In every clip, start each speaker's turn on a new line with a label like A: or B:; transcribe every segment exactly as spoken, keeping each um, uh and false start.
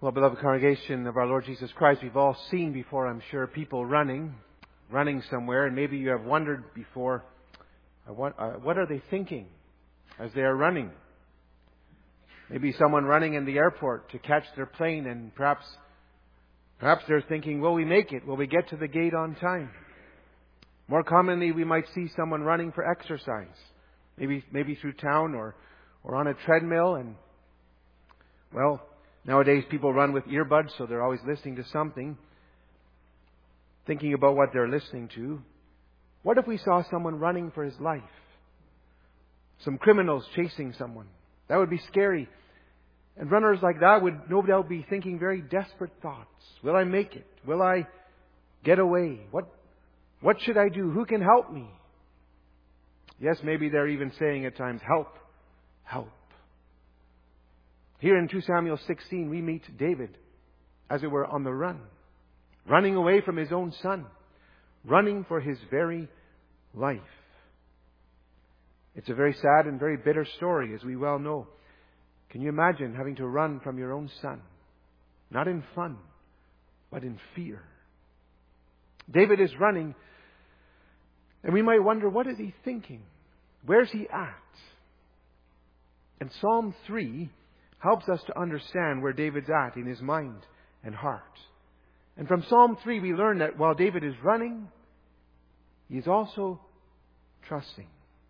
A: Well, beloved congregation of our Lord Jesus Christ, we've all seen before, I'm sure, people running, running somewhere, and maybe you have wondered before, uh, what, uh, what are they thinking as they are running? Maybe someone running in the airport to catch their plane, and perhaps, perhaps they're thinking, will we make it? Will we get to the gate on time? More commonly, we might see someone running for exercise, maybe, maybe through town or, or on a treadmill, and, well, nowadays, people run with earbuds, so they're always listening to something, thinking about what they're listening to. What if we saw someone running for his life? Some criminals chasing someone. That would be scary. And runners like that would no doubt be thinking very desperate thoughts. Will I make it? Will I get away? What, what should I do? Who can help me? Yes, maybe they're even saying at times, help, help. Here in Second Samuel sixteen, we meet David, as it were, on the run, running away from his own son, running for his very life. It's a very sad and very bitter story, as we well know. Can you imagine having to run from your own son? Not in fun, but in fear. David is running, and we might wonder, what is he thinking? Where's he at? And Psalm three helps us to understand where David's at in his mind and heart. And from Psalm three we learn that while David is running, he is also trusting.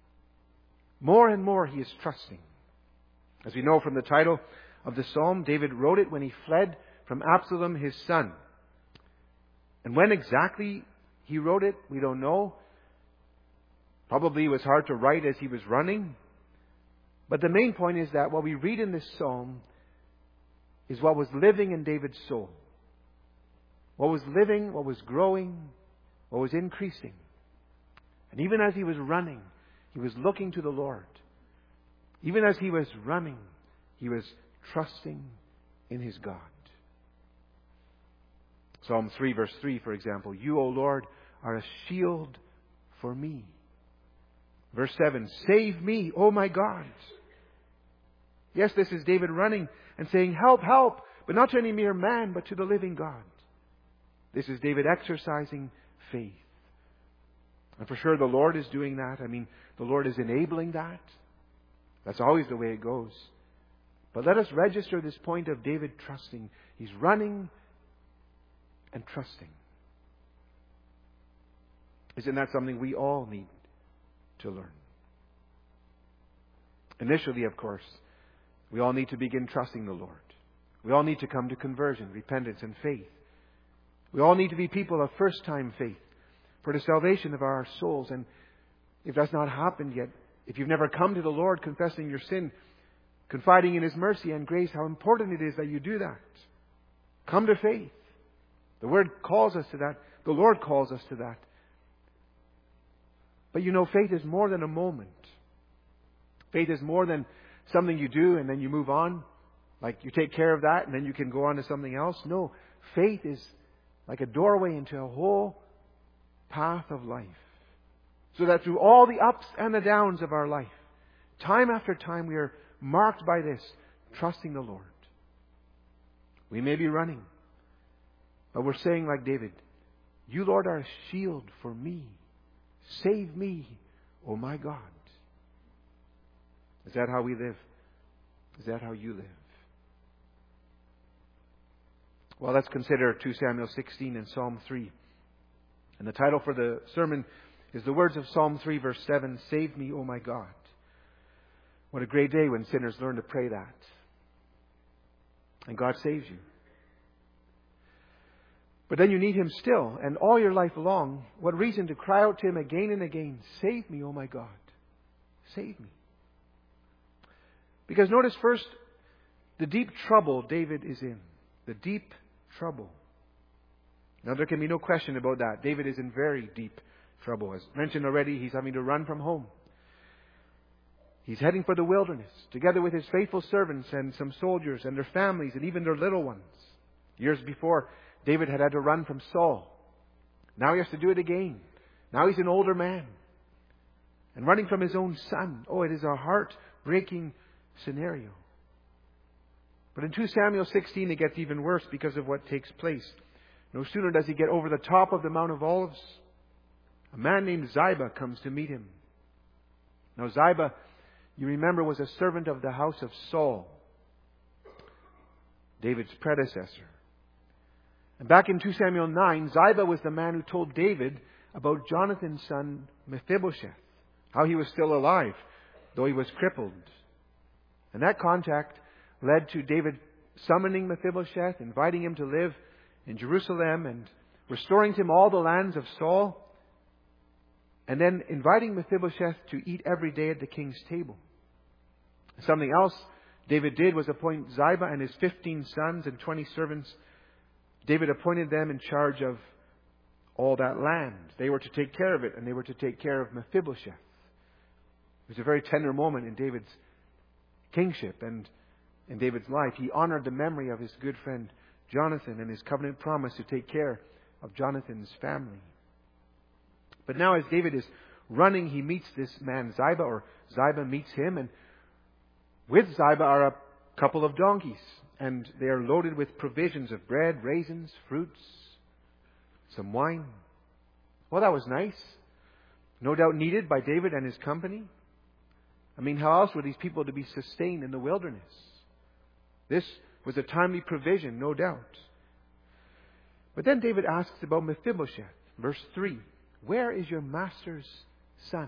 A: More and more he is trusting. As we know from the title of the psalm, David wrote it when he fled from Absalom, his son. And when exactly he wrote it, we don't know. Probably it was hard to write as he was running. But the main point is that what we read in this psalm is what was living in David's soul. What was living, what was growing, what was increasing. And even as he was running, he was looking to the Lord. Even as he was running, he was trusting in his God. Psalm three verse three, for example, you, O Lord, are a shield for me. Verse seven, save me, O my God. Yes, this is David running and saying, help, help, but not to any mere man, but to the living God. This is David exercising faith. And for sure the Lord is doing that. I mean, the Lord is enabling that. That's always the way it goes. But let us register this point of David trusting. He's running and trusting. Isn't that something we all need to learn? Initially, of course, we all need to begin trusting the Lord. We all need to come to conversion, repentance, and faith. We all need to be people of first-time faith for the salvation of our souls. And if that's not happened yet, if you've never come to the Lord confessing your sin, confiding in His mercy and grace, how important it is that you do that. Come to faith. The Word calls us to that. The Lord calls us to that. But you know, faith is more than a moment. Faith is more than something you do and then you move on. Like you take care of that and then you can go on to something else. No, faith is like a doorway into a whole path of life. So that through all the ups and the downs of our life, time after time we are marked by this, trusting the Lord. We may be running, but we're saying like David, you, Lord, are a shield for me. Save me, O my God. Is that how we live? Is that how you live? Well, let's consider Second Samuel sixteen and Psalm three. And the title for the sermon is the words of Psalm three, verse seven, save me, O my God. What a great day when sinners learn to pray that. And God saves you. But then you need Him still, and all your life long. What reason to cry out to Him again and again, save me, O my God. Save me. Because notice first, the deep trouble David is in. The deep trouble. Now there can be no question about that. David is in very deep trouble. As mentioned already, he's having to run from home. He's heading for the wilderness, together with his faithful servants and some soldiers and their families and even their little ones. Years before, David had had to run from Saul. Now he has to do it again. Now he's an older man. And running from his own son. Oh, it is a heart-breaking scenario. But in two Samuel sixteen, it gets even worse because of what takes place. No sooner does he get over the top of the Mount of Olives, a man named Ziba comes to meet him. Now Ziba, you remember, was a servant of the house of Saul, David's predecessor. And back in two Samuel nine, Ziba was the man who told David about Jonathan's son Mephibosheth, how he was still alive, though he was crippled. And that contact led to David summoning Mephibosheth, inviting him to live in Jerusalem and restoring to him all the lands of Saul, and then inviting Mephibosheth to eat every day at the king's table. Something else David did was appoint Ziba and his fifteen sons and twenty servants. David appointed them in charge of all that land. They were to take care of it, and they were to take care of Mephibosheth. It was a very tender moment in David's kingship and in David's life. He honored the memory of his good friend Jonathan and his covenant promise to take care of Jonathan's family. But now as David is running, he meets this man Ziba, or Ziba meets him, and with Ziba are a couple of donkeys, and they are loaded with provisions of bread, raisins, fruits, some wine. Well, that was nice. No doubt needed by David and his company. I mean, how else were these people to be sustained in the wilderness? This was a timely provision, no doubt. But then David asks about Mephibosheth. Verse three. Where is your master's son?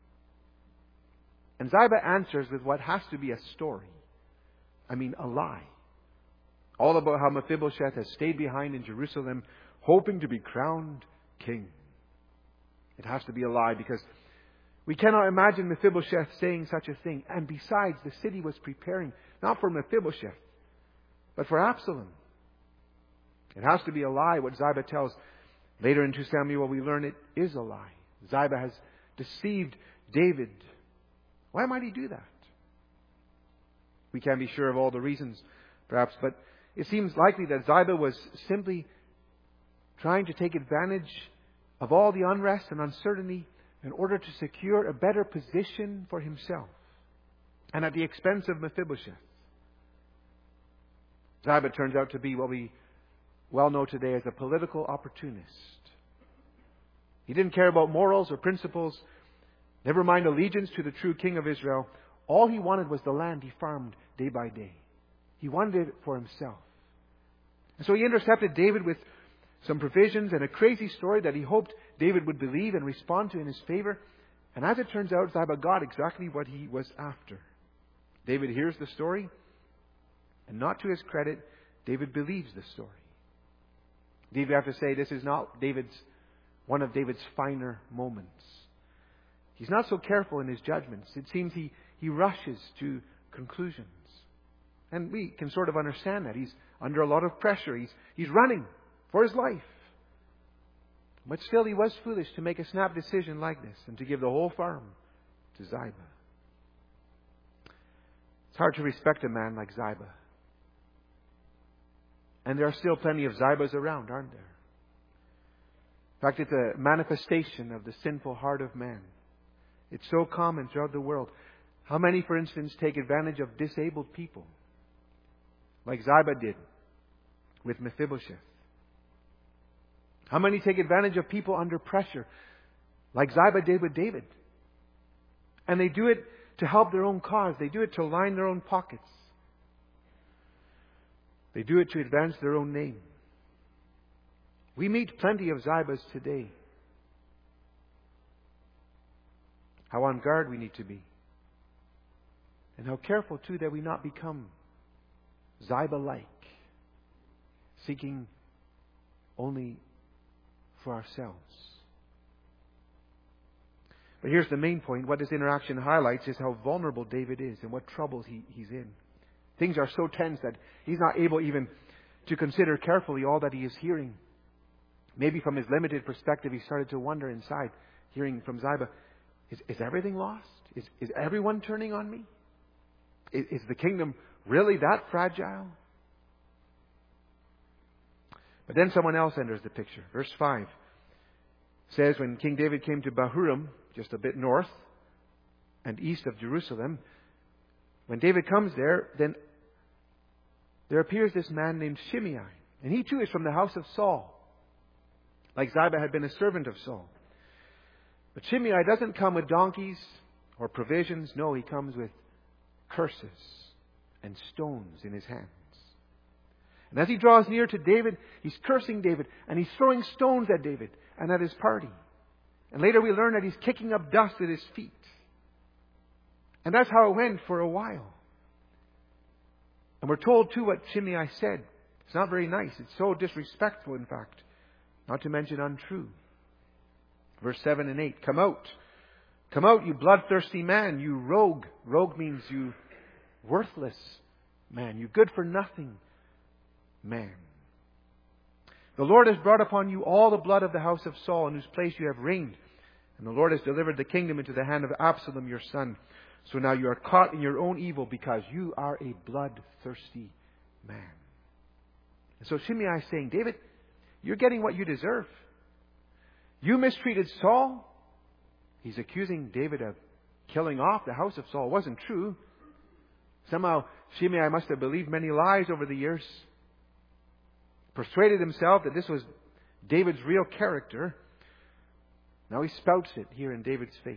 A: And Ziba answers with what has to be a story. I mean, a lie. All about how Mephibosheth has stayed behind in Jerusalem, hoping to be crowned king. It has to be a lie, because we cannot imagine Mephibosheth saying such a thing. And besides, the city was preparing not for Mephibosheth, but for Absalom. It has to be a lie, what Ziba tells. Later in two Samuel, we learn it is a lie. Ziba has deceived David. Why might he do that? We can't be sure of all the reasons, perhaps, but it seems likely that Ziba was simply trying to take advantage of all the unrest and uncertainty in order to secure a better position for himself, and at the expense of Mephibosheth. Ziba turns out to be what we well know today as a political opportunist. He didn't care about morals or principles, never mind allegiance to the true king of Israel. All he wanted was the land he farmed day by day. He wanted it for himself. And so he intercepted David with some provisions and a crazy story that he hoped David would believe and respond to in his favor. And as it turns out, Ziba got exactly what he was after. David hears the story, and not to his credit, David believes the story. Indeed, we have to say this is not David's one of David's finer moments. He's not so careful in his judgments. It seems he, he rushes to conclusions. And we can sort of understand that. He's under a lot of pressure. He's, he's running for his life. But still, he was foolish to make a snap decision like this and to give the whole farm to Ziba. It's hard to respect a man like Ziba. And there are still plenty of Zibas around, aren't there? In fact, it's a manifestation of the sinful heart of man. It's so common throughout the world. How many, for instance, take advantage of disabled people? Like Ziba did with Mephibosheth. How many take advantage of people under pressure? Like Ziba did with David. And they do it to help their own cause. They do it to line their own pockets. They do it to advance their own name. We meet plenty of Zibas today. How on guard we need to be. And how careful, too, that we not become Ziba-like, seeking only for ourselves. But here's the main point. What this interaction highlights is how vulnerable David is and what troubles he, he's in. Things are so tense that he's not able even to consider carefully all that he is hearing. Maybe from his limited perspective, he started to wonder inside, hearing from Ziba, is, is everything lost? Is, is everyone turning on me? Is, is the kingdom really that fragile? But then someone else enters the picture. Verse five says, when King David came to Bahurim, just a bit north and east of Jerusalem, when David comes there, then there appears this man named Shimei. And he too is from the house of Saul. Like Ziba had been a servant of Saul. But Shimei doesn't come with donkeys or provisions. No, he comes with curses and stones in his hands. And as he draws near to David, he's cursing David. And he's throwing stones at David and at his party. And later we learn that he's kicking up dust at his feet. And that's how it went for a while. And we're told too what Shimei said. It's not very nice. It's so disrespectful, in fact. Not to mention untrue. Verse seven and eight. Come out. Come out, you bloodthirsty man, you rogue. Rogue means you worthless man. You good for nothing man. The Lord has brought upon you all the blood of the house of Saul, in whose place you have reigned. And the Lord has delivered the kingdom into the hand of Absalom your son. So now you are caught in your own evil, because you are a bloodthirsty man. And so Shimei is saying, David, you're getting what you deserve. You mistreated Saul. He's accusing David of killing off the house of Saul. It wasn't true. Somehow Shimei must have believed many lies over the years. Persuaded himself that this was David's real character. Now he spouts it here in David's face.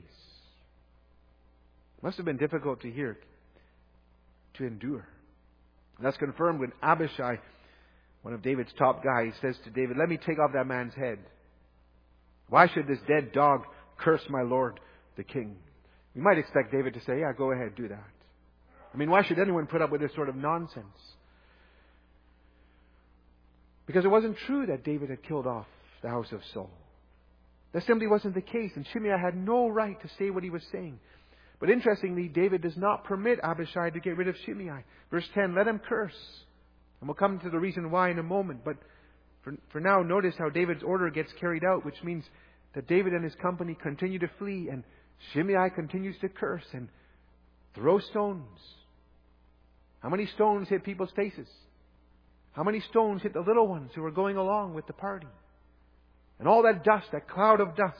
A: It must have been difficult to hear, to endure. And that's confirmed when Abishai, one of David's top guys, says to David, let me take off that man's head. Why should this dead dog curse my lord, the king? We might expect David to say, yeah, go ahead, do that. I mean, why should anyone put up with this sort of nonsense? Because it wasn't true that David had killed off the house of Saul. That simply wasn't the case, and Shimei had no right to say what he was saying. But interestingly, David does not permit Abishai to get rid of Shimei. Verse ten, let him curse. And we'll come to the reason why in a moment. But for, for now, notice how David's order gets carried out, which means that David and his company continue to flee, and Shimei continues to curse and throw stones. How many stones hit people's faces? How many stones hit the little ones who were going along with the party? And all that dust, that cloud of dust.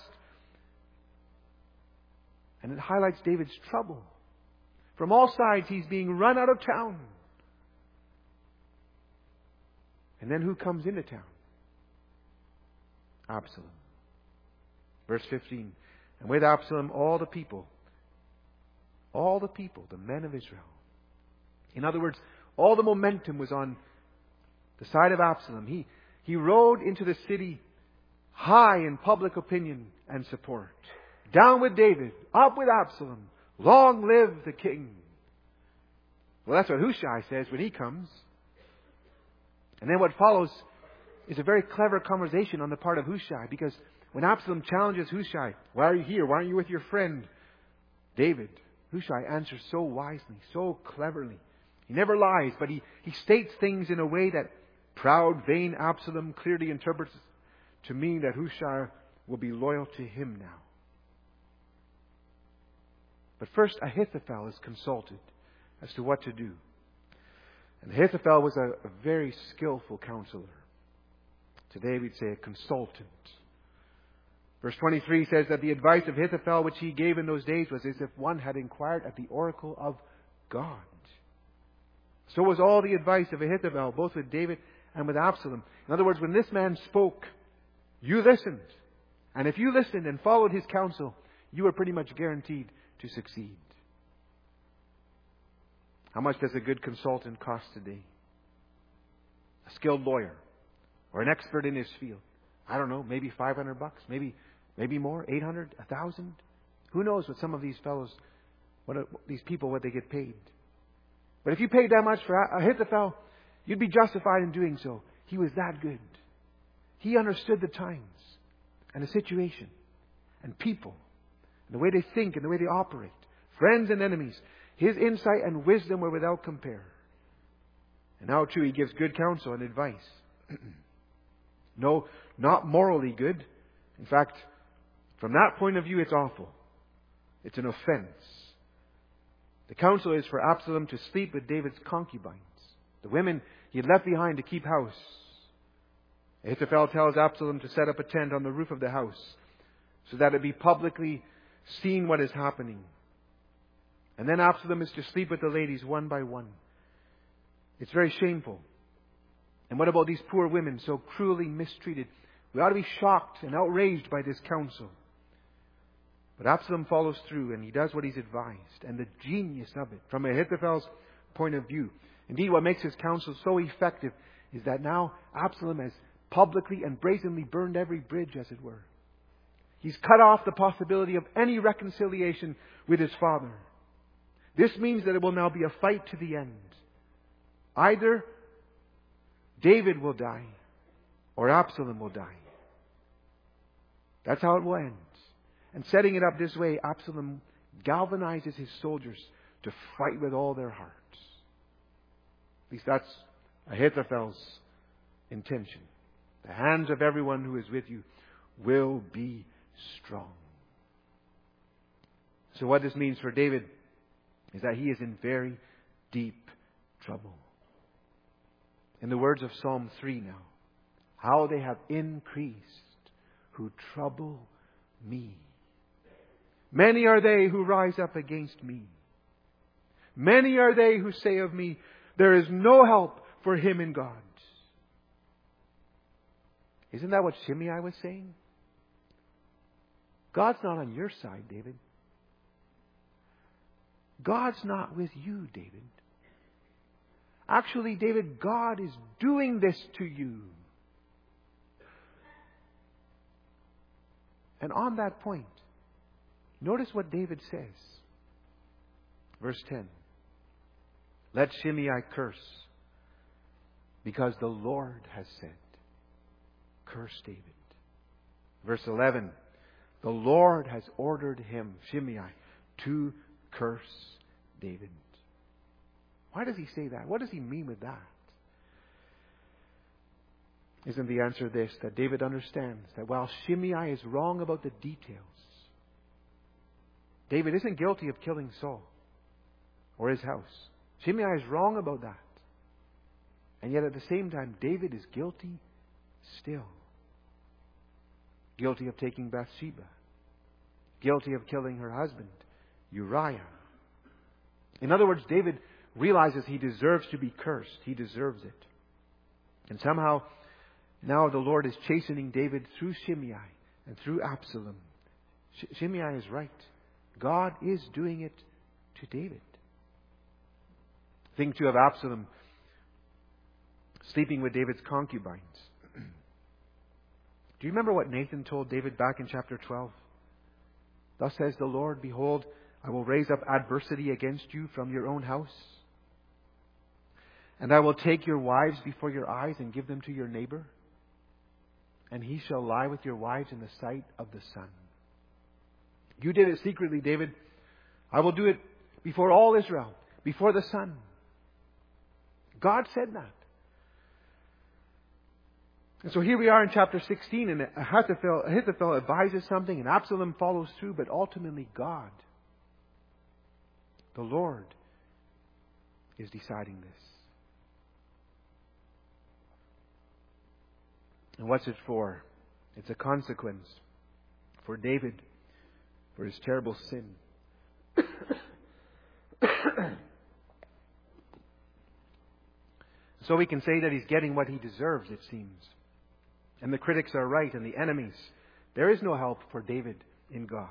A: And it highlights David's trouble. From all sides, he's being run out of town. And then who comes into town? Absalom. Verse fifteen. And with Absalom, all the people, all the people, the men of Israel. In other words, all the momentum was on the side of Absalom. He, he rode into the city high in public opinion and support. Down with David, up with Absalom. Long live the king. Well, that's what Hushai says when he comes. And then what follows is a very clever conversation on the part of Hushai. Because when Absalom challenges Hushai, why are you here? Why aren't you with your friend David? Hushai answers so wisely, so cleverly. He never lies, but he, he states things in a way that proud, vain Absalom clearly interprets to mean that Hushai will be loyal to him now. But first, Ahithophel is consulted as to what to do. And Ahithophel was a, a very skillful counselor. Today we'd say a consultant. Verse twenty-three says that the advice of Ahithophel which he gave in those days was as if one had inquired at the oracle of God. So was all the advice of Ahithophel, both with David and with Absalom. In other words, when this man spoke, you listened. And if you listened and followed his counsel, you were pretty much guaranteed to succeed. How much does a good consultant cost today? A skilled lawyer or an expert in his field. I don't know, maybe five hundred bucks, maybe maybe more, eight hundred, a thousand. Who knows what some of these fellows, what these people, what they get paid. But if you paid that much for Ahithophel, you'd be justified in doing so. He was that good. He understood the times and the situation and people and the way they think and the way they operate. Friends and enemies. His insight and wisdom were without compare. And now too he gives good counsel and advice. No, not morally good. In fact, from that point of view, it's awful. It's an offense. The counsel is for Absalom to sleep with David's concubines, the women he had left behind to keep house. Ahithophel tells Absalom to set up a tent on the roof of the house so that it be publicly seen what is happening. And then Absalom is to sleep with the ladies one by one. It's very shameful. And what about these poor women so cruelly mistreated? We ought to be shocked and outraged by this counsel. But Absalom follows through and he does what he's advised. And the genius of it, from Ahithophel's point of view, indeed what makes his counsel so effective, is that now Absalom has publicly and brazenly burned every bridge, as it were. He's cut off the possibility of any reconciliation with his father. This means that it will now be a fight to the end. Either David will die or Absalom will die. That's how it will end. And setting it up this way, Absalom galvanizes his soldiers to fight with all their hearts. At least that's Ahithophel's intention. The hands of everyone who is with you will be strong. So what this means for David is that he is in very deep trouble. In the words of Psalm three now, how they have increased who trouble me. Many are they who rise up against me. Many are they who say of me, there is no help for him in God. Isn't that what Shimei was saying? God's not on your side, David. God's not with you, David. Actually, David, God is doing this to you. And on that point, notice what David says. Verse ten. Let Shimei curse, because the Lord has said, curse David. Verse eleven. The Lord has ordered him, Shimei, to curse David. Why does he say that? What does he mean with that? Isn't the answer this, that David understands that while Shimei is wrong about the details, David isn't guilty of killing Saul or his house. Shimei is wrong about that. And yet at the same time, David is guilty still. Guilty of taking Bathsheba. Guilty of killing her husband, Uriah. In other words, David realizes he deserves to be cursed. He deserves it. And somehow, now the Lord is chastening David through Shimei and through Absalom. Sh- Shimei is right. God is doing it to David. Think too of Absalom sleeping with David's concubines. Do you remember what Nathan told David back in chapter twelve? Thus says the Lord, behold, I will raise up adversity against you from your own house. And I will take your wives before your eyes and give them to your neighbor. And he shall lie with your wives in the sight of the sun. You did it secretly, David. I will do it before all Israel, before the sun. God said that. And so here we are in chapter sixteen, and Ahithophel, Ahithophel advises something, and Absalom follows through, but ultimately God, the Lord, is deciding this. And what's it for? It's a consequence for David, for his terrible sin. So we can say that he's getting what he deserves, it seems. And the critics are right, and the enemies. There is no help for David in God.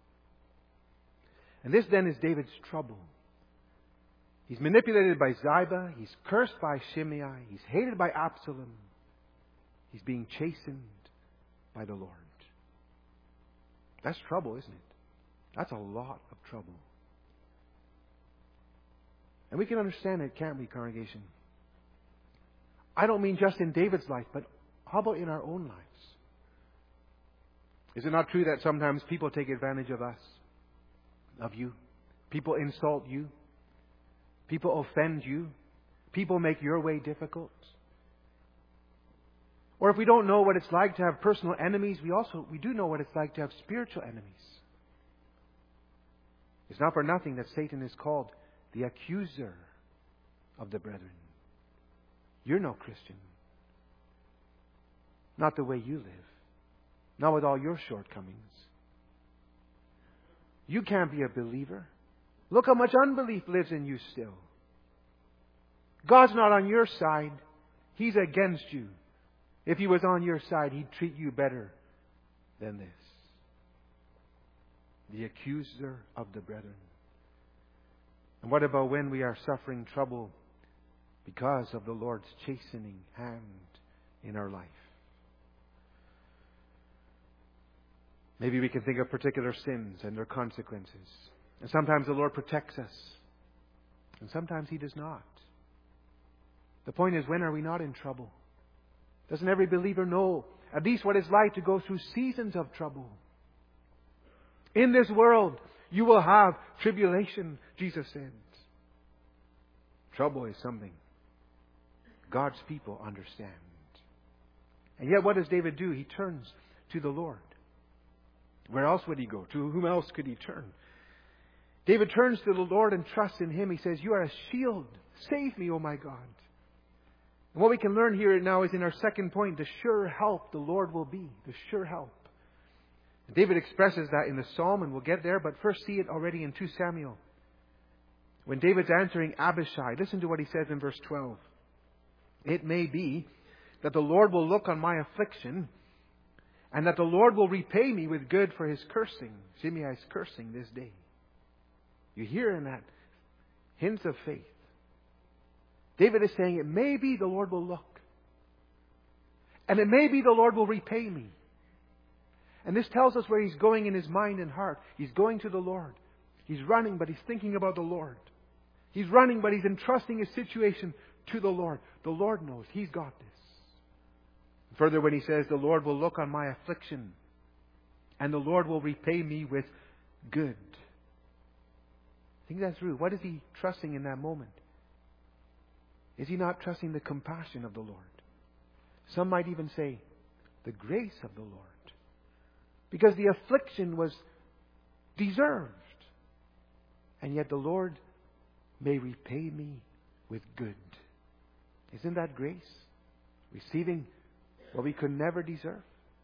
A: And this then is David's trouble. He's manipulated by Ziba. He's cursed by Shimei. He's hated by Absalom. He's being chastened by the Lord. That's trouble, isn't it? That's a lot of trouble. And we can understand it, can't we, congregation? I don't mean just in David's life, but how about in our own lives? Is it not true that sometimes people take advantage of us, of you? People insult you. People offend you. People make your way difficult. Or if we don't know what it's like to have personal enemies, we also we do know what it's like to have spiritual enemies. It's not for nothing that Satan is called the accuser of the brethren. You're no Christian. Not the way you live. Not with all your shortcomings. You can't be a believer. Look how much unbelief lives in you still. God's not on your side. He's against you. If He was on your side, He'd treat you better than this. The accuser of the brethren. And what about when we are suffering trouble because of the Lord's chastening hand in our life? Maybe we can think of particular sins and their consequences. And sometimes the Lord protects us. And sometimes He does not. The point is, when are we not in trouble? Doesn't every believer know at least what it's like to go through seasons of trouble? In this world, you will have tribulation, Jesus said. Trouble is something God's people understand. And yet what does David do? He turns to the Lord. Where else would he go? To whom else could he turn? David turns to the Lord and trusts in Him. He says, "You are a shield. Save me, O my God." And what we can learn here now is in our second point, the sure help the Lord will be. The sure help. David expresses that in the Psalm, and we'll get there, but first see it already in Second Samuel. When David's answering Abishai, listen to what he says in verse twelve. "It may be that the Lord will look on my affliction, and that the Lord will repay me with good for his cursing." Shimei's cursing this day. You hear in that hints of faith. David is saying, it may be the Lord will look. And it may be the Lord will repay me. And this tells us where he's going in his mind and heart. He's going to the Lord. He's running, but he's thinking about the Lord. He's running, but he's entrusting his situation to the Lord. The Lord knows. He's got this. Further, when he says, the Lord will look on my affliction, and the Lord will repay me with good. I think that's true. What is he trusting in that moment? Is he not trusting the compassion of the Lord? Some might even say, the grace of the Lord. Because the affliction was deserved. And yet the Lord may repay me with good. Isn't that grace? Receiving what we could never deserve.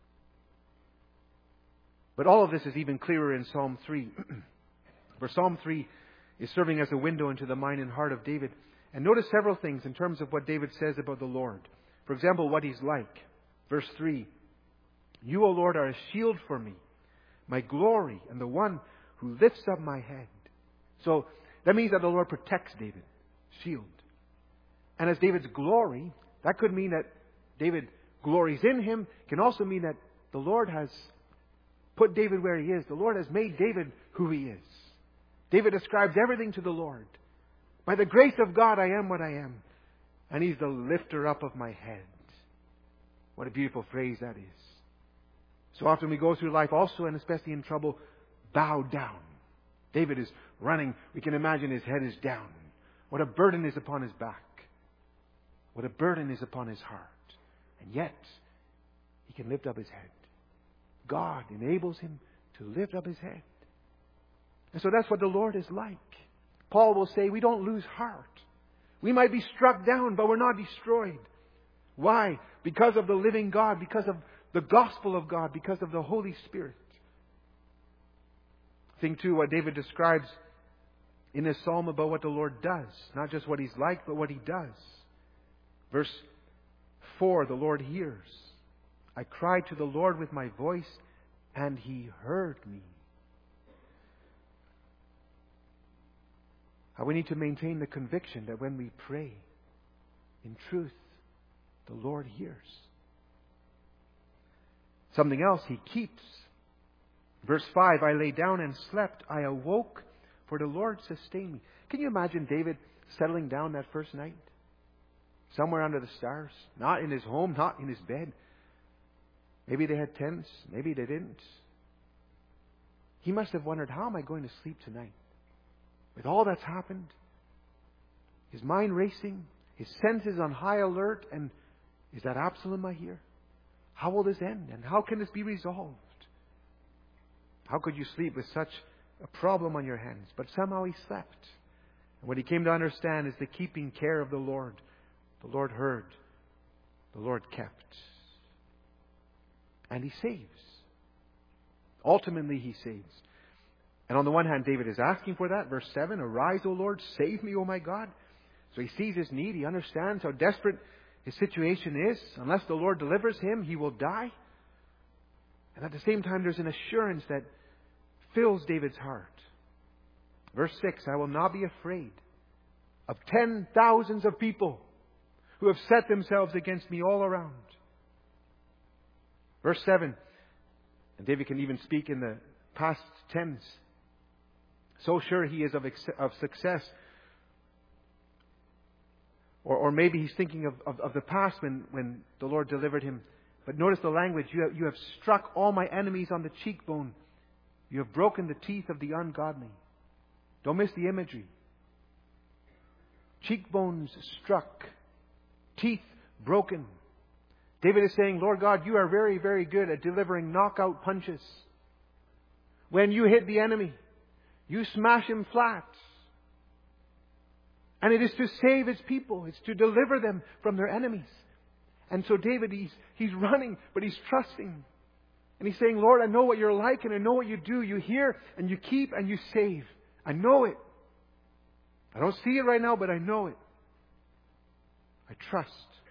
A: But all of this is even clearer in Psalm three. For Psalm three is serving as a window into the mind and heart of David. And notice several things in terms of what David says about the Lord. For example, what he's like. Verse three. "You, O Lord, are a shield for me, my glory, and the one who lifts up my head." So that means that the Lord protects David. Shield. And as David's glory, that could mean that David glories in him. It can also mean that the Lord has put David where he is. The Lord has made David who he is. David ascribes everything to the Lord. By the grace of God, I am what I am. And He's the lifter up of my head. What a beautiful phrase that is. So often we go through life also, and especially in trouble, bow down. David is running. We can imagine his head is down. What a burden is upon his back. What a burden is upon his heart. And yet, he can lift up his head. God enables him to lift up his head. And so that's what the Lord is like. Paul will say we don't lose heart. We might be struck down, but we're not destroyed. Why? Because of the living God, because of the gospel of God, because of the Holy Spirit. Think too what David describes in this psalm about what the Lord does. Not just what He's like, but what He does. Verse four, the Lord hears. "I cried to the Lord with my voice, and He heard me." How we need to maintain the conviction that when we pray, in truth, the Lord hears. Something else, He keeps. Verse five, "I lay down and slept. I awoke, for the Lord sustained me." Can you imagine David settling down that first night? Somewhere under the stars. Not in his home, not in his bed. Maybe they had tents. Maybe they didn't. He must have wondered, how am I going to sleep tonight? With all that's happened, his mind racing, his senses on high alert, and is that Absalom I hear? How will this end? And how can this be resolved? How could you sleep with such a problem on your hands? But somehow he slept. And what he came to understand is the keeping care of the Lord. The Lord heard. The Lord kept. And He saves. Ultimately, He saves. And on the one hand, David is asking for that. Verse seven, "Arise, O Lord, save me, O my God." So he sees his need. He understands how desperate his situation is. Unless the Lord delivers him, he will die. And at the same time, there's an assurance that fills David's heart. Verse six, I will not be afraid of ten thousands of people who have set themselves against me all around. Verse seven, and David can even speak in the past tense. So sure he is of, of success. Or, or maybe he's thinking of, of, of the past when, when the Lord delivered him. But notice the language. You have, you have struck all my enemies on the cheekbone. You have broken the teeth of the ungodly. Don't miss the imagery. Cheekbones struck. Teeth broken. David is saying, Lord God, you are very, very good at delivering knockout punches. When you hit the enemy, you smash him flat. And it is to save His people. It's to deliver them from their enemies. And so David, he's, he's running, but he's trusting. And he's saying, Lord, I know what you're like and I know what you do. You hear and you keep and you save. I know it. I don't see it right now, but I know it. I trust.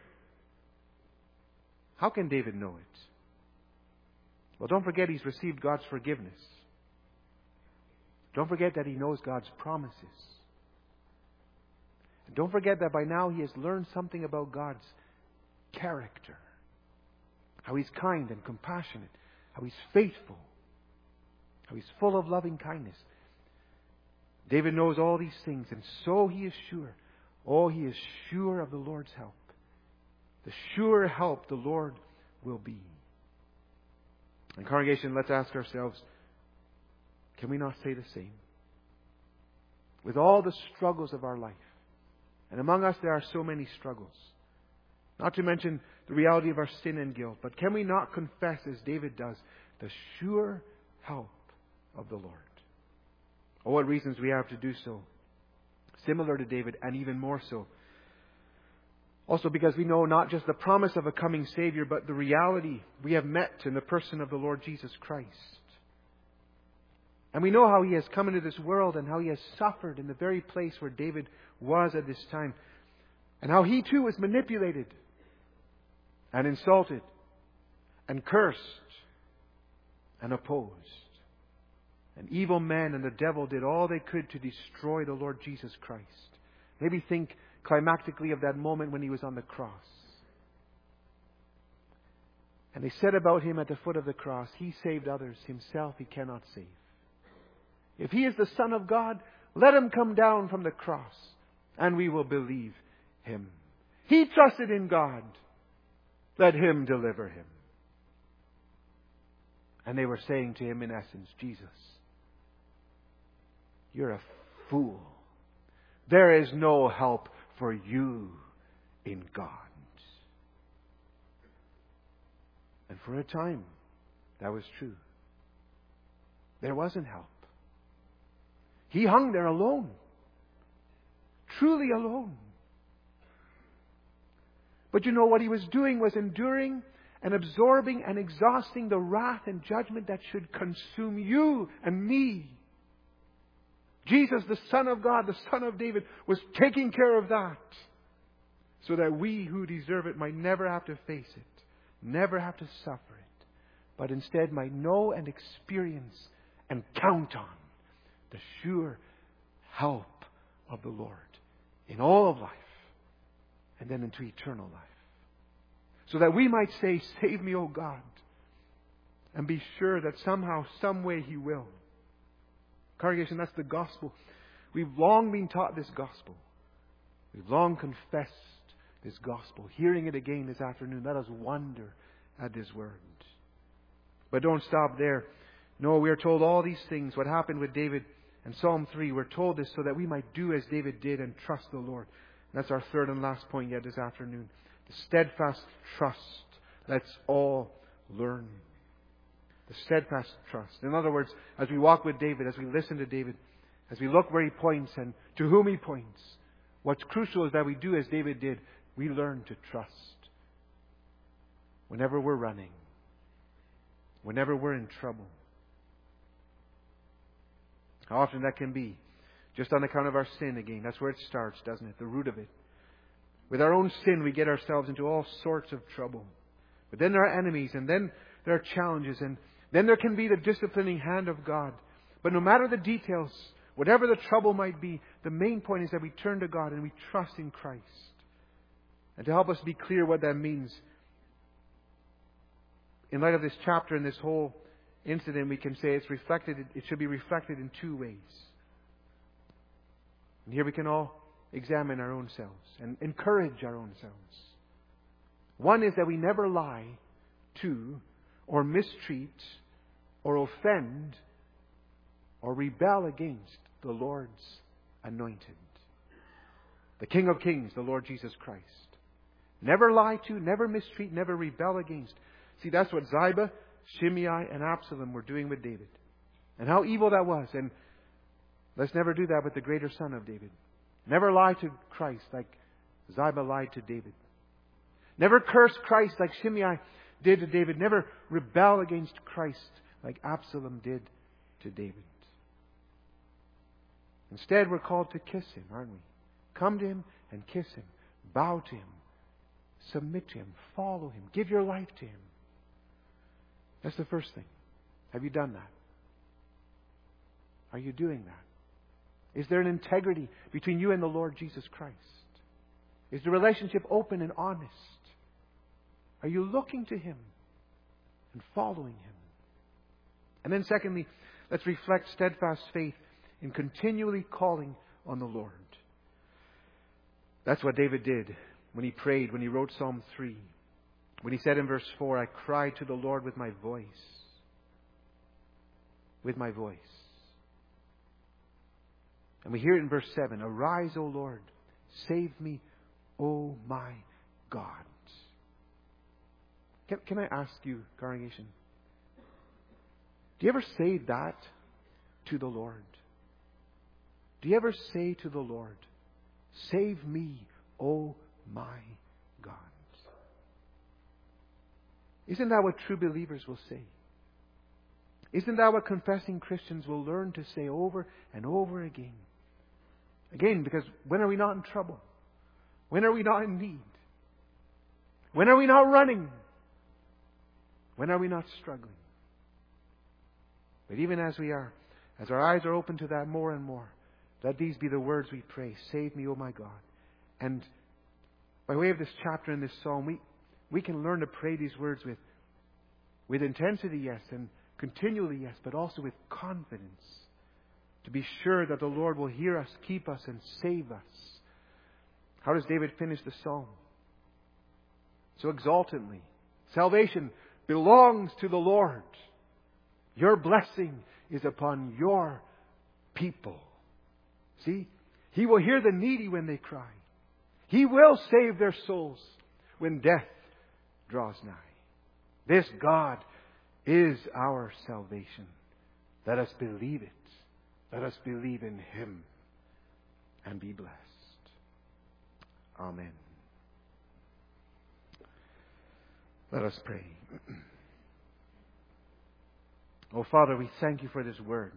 A: How can David know it? Well, don't forget he's received God's forgiveness. Don't forget that he knows God's promises. And don't forget that by now he has learned something about God's character. How He's kind and compassionate. How He's faithful. How He's full of loving kindness. David knows all these things, and so he is sure. Oh, he is sure of the Lord's help. The sure help the Lord will be. And congregation, let's ask ourselves, can we not say the same? With all the struggles of our life, and among us there are so many struggles, not to mention the reality of our sin and guilt, but can we not confess, as David does, the sure help of the Lord? Oh, what reasons we have to do so. Similar to David, and even more so. Also because we know not just the promise of a coming Savior, but the reality we have met in the person of the Lord Jesus Christ. And we know how He has come into this world and how He has suffered in the very place where David was at this time. And how He too was manipulated and insulted and cursed and opposed. And evil men and the devil did all they could to destroy the Lord Jesus Christ. Maybe think climactically of that moment when He was on the cross. And they said about Him at the foot of the cross, He saved others, Himself He cannot save. If He is the Son of God, let Him come down from the cross, and we will believe Him. He trusted in God. Let Him deliver Him. And they were saying to Him in essence, Jesus, you're a fool. There is no help for you in God. And for a time, that was true. There wasn't help. He hung there alone. Truly alone. But you know what He was doing was enduring and absorbing and exhausting the wrath and judgment that should consume you and me. Jesus, the Son of God, the Son of David, was taking care of that so that we who deserve it might never have to face it, never have to suffer it, but instead might know and experience and count on the sure help of the Lord in all of life and then into eternal life. So that we might say, save me, O God, and be sure that somehow, some way He will. Congregation, that's the gospel. We've long been taught this gospel. We've long confessed this gospel. Hearing it again this afternoon, let us wonder at this word. But don't stop there. No, we are told all these things. What happened with David and Psalm three, we're told this so that we might do as David did and trust the Lord. And that's our third and last point yet this afternoon. The steadfast trust. Let's all learn. The steadfast trust. In other words, as we walk with David, as we listen to David, as we look where he points and to whom he points, what's crucial is that we do as David did. We learn to trust. Whenever we're running. Whenever we're in trouble. How often that can be. Just on account of our sin again. That's where it starts, doesn't it? The root of it. With our own sin, we get ourselves into all sorts of trouble. But then there are enemies, and then there are challenges, and then there can be the disciplining hand of God. But no matter the details, whatever the trouble might be, the main point is that we turn to God and we trust in Christ. And to help us be clear what that means, in light of this chapter and this whole incident, we can say it's reflected, it should be reflected in two ways. And here we can all examine our own selves and encourage our own selves. One is that we never lie to or mistreat or offend or rebel against the Lord's anointed. The King of Kings, the Lord Jesus Christ. Never lie to, never mistreat, never rebel against. See, that's what Ziba, Shimei, and Absalom were doing with David. And how evil that was. And let's never do that with the greater son of David. Never lie to Christ like Ziba lied to David. Never curse Christ like Shimei did to David. Never rebel against Christ like Absalom did to David. Instead, we're called to kiss Him, aren't we? Come to Him and kiss Him. Bow to Him. Submit to Him. Follow Him. Give your life to Him. That's the first thing. Have you done that? Are you doing that? Is there an integrity between you and the Lord Jesus Christ? Is the relationship open and honest? Are you looking to Him and following Him? And then secondly, let's reflect steadfast faith in continually calling on the Lord. That's what David did when he prayed, when he wrote Psalm three. When he said in verse four, I cried to the Lord with my voice. With my voice. And we hear it in verse seven. Arise, O Lord. Save me, O my God. Can, can I ask you, congregation, do you ever say that to the Lord? Do you ever say to the Lord, save me, O my God? Isn't that what true believers will say? Isn't that what confessing Christians will learn to say over and over again? Again, because when are we not in trouble? When are we not in need? When are we not running? When are we not struggling? But even as we are, as our eyes are open to that more and more, let these be the words we pray. Save me, O my God. And by way of this chapter and this psalm, we, we can learn to pray these words with, with intensity, yes, and continually, yes, but also with confidence. To be sure that the Lord will hear us, keep us, and save us. How does David finish the psalm? So exultantly. Salvation belongs to the Lord. Your blessing is upon your people. See? He will hear the needy when they cry. He will save their souls when death draws nigh. This God is our salvation. Let us believe it. Let us believe in Him and be blessed. Amen. Let us pray. Oh, Father, we thank You for this word.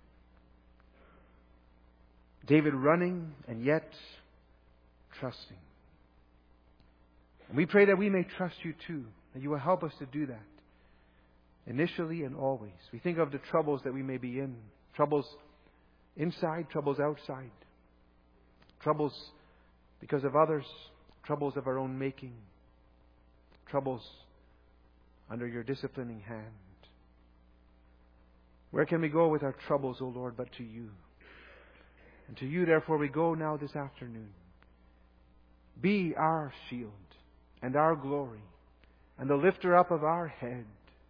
A: David running and yet trusting. And we pray that we may trust You too, that You will help us to do that. Initially and always. We think of the troubles that we may be in. Troubles inside, troubles outside. Troubles because of others. Troubles of our own making. Troubles under Your disciplining hand. Where can we go with our troubles, O Lord, but to You? And to You, therefore, we go now this afternoon. Be our shield and our glory and the lifter up of our head.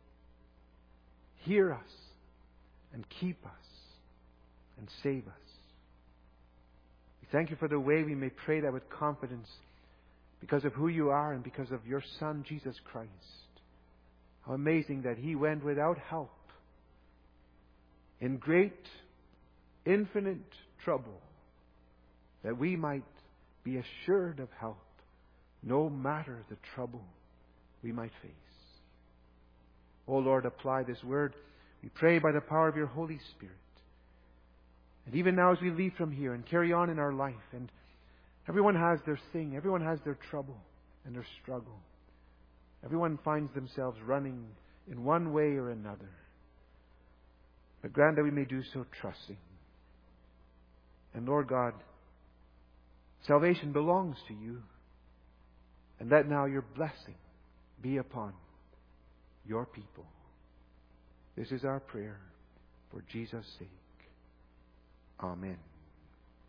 A: Hear us and keep us and save us. We thank You for the way we may pray that with confidence because of who You are and because of Your Son, Jesus Christ. How amazing that He went without help in great, infinite trouble, that we might be assured of help, no matter the trouble we might face. O Lord, apply this word, we pray, by the power of Your Holy Spirit. And even now as we leave from here and carry on in our life, and everyone has their thing, everyone has their trouble and their struggle. Everyone finds themselves running in one way or another. But grant that we may do so trusting. And Lord God, salvation belongs to you. And let now your blessing be upon your people. This is our prayer for Jesus' sake. Amen.